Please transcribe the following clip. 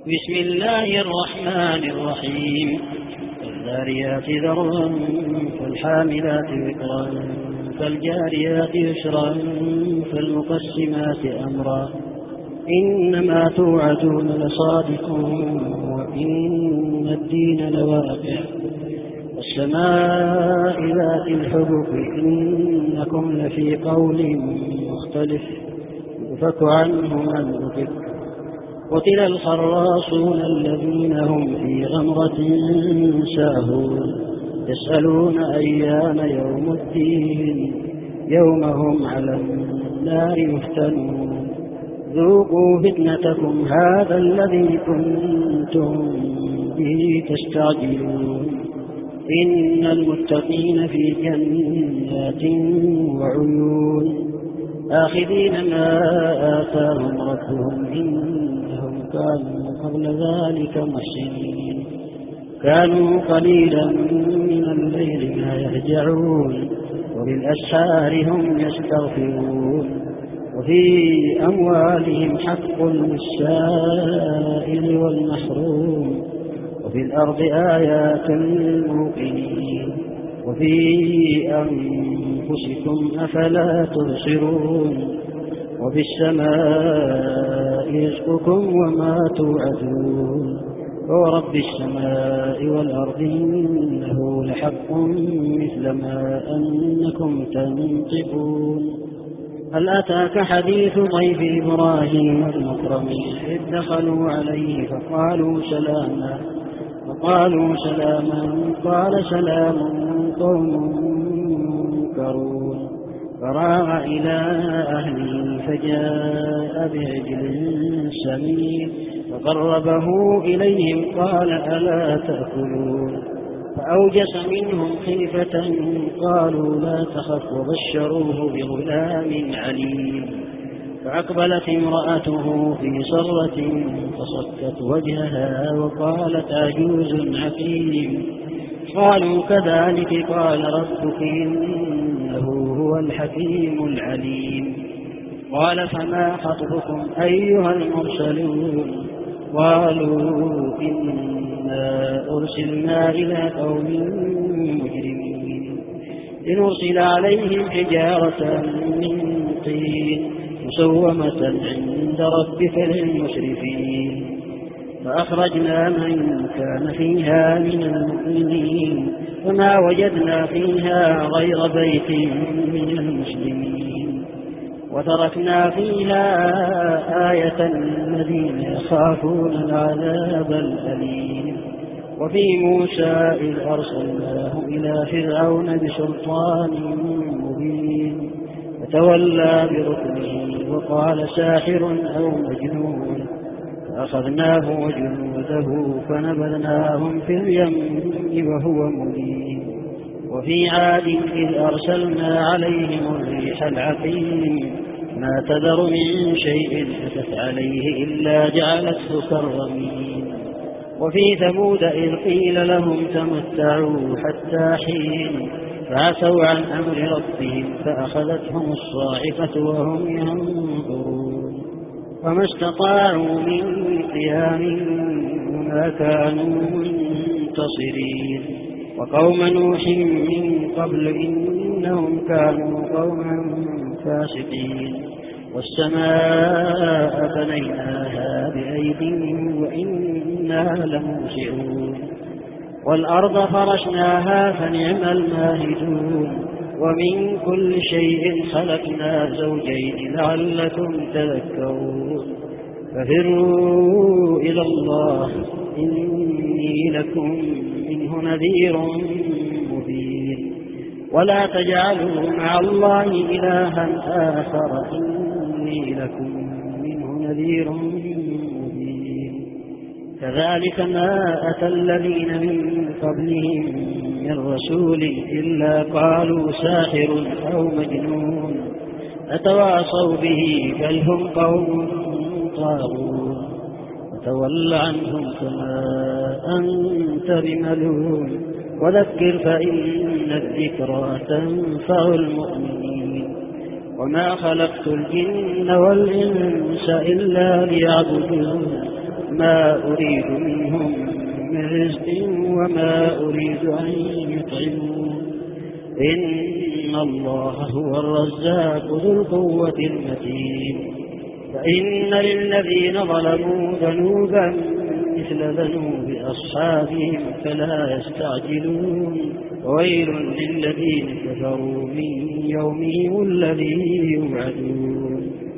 بسم الله الرحمن الرحيم الذاريات ذروا فالحاملات وقرا فالجاريات يسرا فالمقسمات أمرا إنما توعدون لصادق وإن الدين لواقع والسماء ذات الحبك إنكم لفي قول مختلف يؤفك عنه من أفك قتل الخراصون الذين هم في غمرة ساهون يسألون أيام يوم الدين يوم هم على النار يفتنون ذوقوا فتنتكم هذا الذي كنتم به تستعجلون إن المتقين في جنات وعيون آخذين ما آتاهم ربهم إنهم كانوا قبل ذلك محسنين كانوا قليلا من الليل ما يهجعون وبالأسحار هم يستغفرون وفي أموالهم حق للسائل والمحروم وفي الأرض آيات للموقنين وفي أنفسكم أفلا تبصرون وفي السماء رزقكم وما توعدون ورب السماء والأرض إنه لحق مثل ما أنكم تنطقون هل أتاك حديث ضيف إبراهيم المكرمين إذ دخلوا عليه فقالوا سلاما قال سلام قوم منكرون فراغ إلى أهله فجاء بعجل سمين فقربه إليهم قال ألا تأكلون فأوجس منهم خيفة قالوا لا تخف وبشروه بغلام عليم فأقبلت امرأته في صرة فصكت وجهها وقالت عجوز عقيم قالوا كذلك قال ربك إنه هو الحكيم العليم قال فما خطبكم أيها المرسلون قالوا إنا أرسلنا إلى قوم مجرمين لنرسل عليهم حجارة من طين مسومة عند ربك للمسرفين فأخرجنا من كان فيها من المؤمنين وما وجدنا فيها غير بيت من المسلمين وتركنا فيها آية للذين يخافون العذاب الأليم وفي موسى إذ أرسلناه إلى فرعون بسلطان مبين فتولى بركنه وقال ساحر أو مجنون فأخذناه وجنوده فنبذناهم في اليم وهو مبين وفي عاد إذ أرسلنا عليهم الريح العقيم ما تذر من شيء أتت عليه إلا جعلته كالرميم وفي ثمود إذ قيل لهم تمتعوا حتى حين فعتوا عن أمر ربهم فأخذتهم الصاعقة وهم ينظرون وما استطاعوا من قيام وما كانوا منتصرين وقوم نوح من قبل إنهم كانوا قوما فاسقين والسماء بنيناها بأيد وإنا لموسعون والأرض فرشناها فنعم الماهدون ومن كل شيء خلقنا زوجين لعلكم تذكرون ففروا إلى الله إني لكم منه نذير مبين ولا تجعلوا مع الله إلها آخر إني لكم منه نذير مبين كذلك ما أتى الذين من قبلهم من رسول إلا قالوا ساحر أو مجنون أتواصوا به بل هم قوم طاغون وتول عنهم كما أنت بملون وذكر فإن الذكرى تنفع المؤمنين وما خلقت الجن والإنس إلا ليعبدون ما أريد منهم من رزق وما أريد أن يطعمون إن الله هو الرزاق ذو القوة المتين فإن للذين ظلموا ذنوبا مثل ذنوب أصحابهم فلا يستعجلون ويل للذين كفروا من يومهم الذي يوعدون